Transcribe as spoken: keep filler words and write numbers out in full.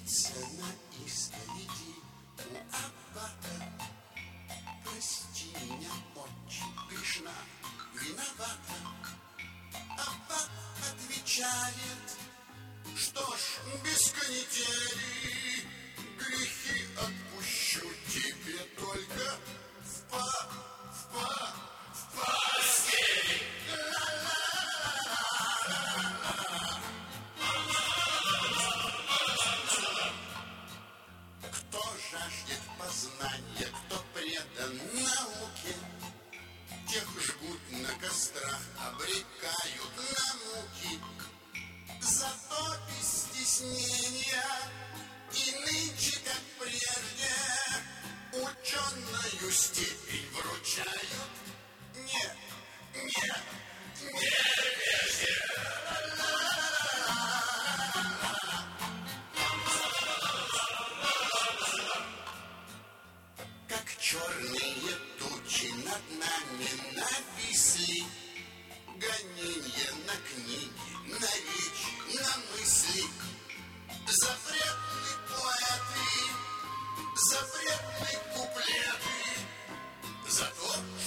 Птица на исповеди у аббата. Прости меня, очень грешна, виновата. Аббат отвечает: что ж, без канители, грехи отпущу тебе только в па, в па, в постели. Кто жаждет познания, кто предан науке, тех жгут на кострах, обрекают на муки. Зато без стеснения и нынче, как прежде, ученую степень вручают. Нет, нет, не прежде. Как черные тучи над нами нависли, гоненья на книги, на речь, на мысли. Запретны поэты, запретны куплеты, за то,